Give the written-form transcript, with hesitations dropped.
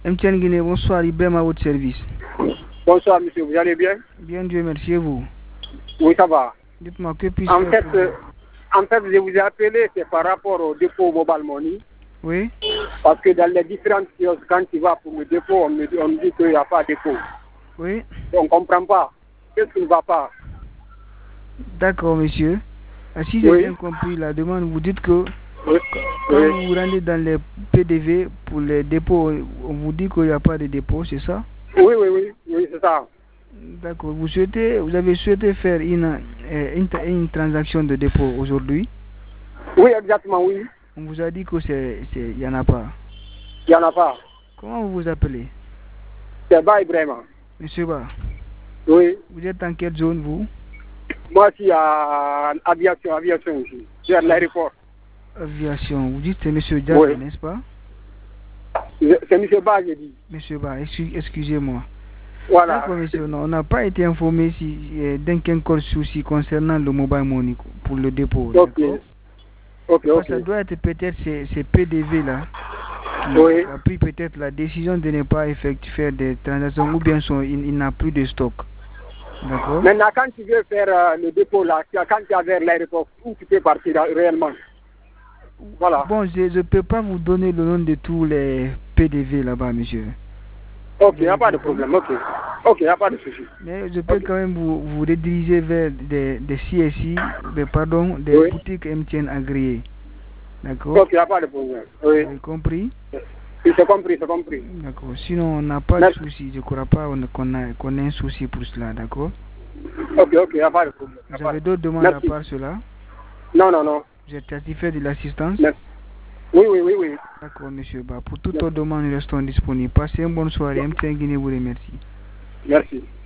MTN Guinée, bonsoir, Ibrahim à votre service. Bonsoir, monsieur, vous allez bien? Bien, Dieu merci, et vous? Oui, ça va. Dites-moi, que puis-je faire pour vous? En fait, je vous ai appelé, c'est par rapport au dépôt Mobile Money. Oui. Parce que dans les différentes choses, quand tu vas pour le dépôt, on me dit qu'il n'y a pas de dépôt. Oui. On ne comprend pas. Qu'est-ce qui ne va pas? D'accord, monsieur. Si j'ai bien compris la demande, vous dites que quand vous vous rendez dans les PDV pour les dépôts, on vous dit qu'il n'y a pas de dépôt, c'est ça? Oui, c'est ça. D'accord. Vous avez souhaité faire une transaction de dépôt aujourd'hui? Oui, exactement, oui. On vous a dit que il n'y en a pas. Il n'y en a pas. Comment vous vous appelez? C'est Ba Ibrahim. Monsieur Ba. Oui. Vous êtes en quelle zone, vous? Moi, je suis à aviation ici. Je suis à l'aéroport. Aviation. Vous dites que c'est monsieur Diaz, oui, n'est-ce pas? C'est monsieur Ba, j'ai dit. Monsieur Ba, excusez-moi. Voilà. D'accord, monsieur. Non, on n'a pas été informé d'un quelconque souci concernant le mobile money pour le dépôt. Ok. Ça doit être peut-être ces PDV là qui a pris peut-être la décision de ne pas faire des transactions ou bien il n'a plus de stock. D'accord. Maintenant, quand tu veux faire le dépôt là, quand tu es vers l'aéroport, où tu peux partir réellement? Voilà. Bon, je ne peux pas vous donner le nom de tous les PDV là-bas, monsieur. Ok, il n'y a pas de problème, ok, il n'y a pas de souci. Mais je peux quand même vous rediriger vers des CSI, des boutiques MTN agréées. D'accord? Ok, il n'y a pas de problème. Oui. Vous avez compris? Oui, c'est compris. D'accord. Sinon, on n'a pas de souci. Je ne crois pas qu'on ait un souci pour cela, d'accord? Ok, il n'y a pas de problème. Vous avez d'autres demandes à part cela? Non. Vous êtes satisfait de l'assistance? Oui. D'accord, monsieur Ba. Pour toute autre demande, nous restons disponibles. Passez une bonne soirée. MTN Guinée vous remercie. Merci.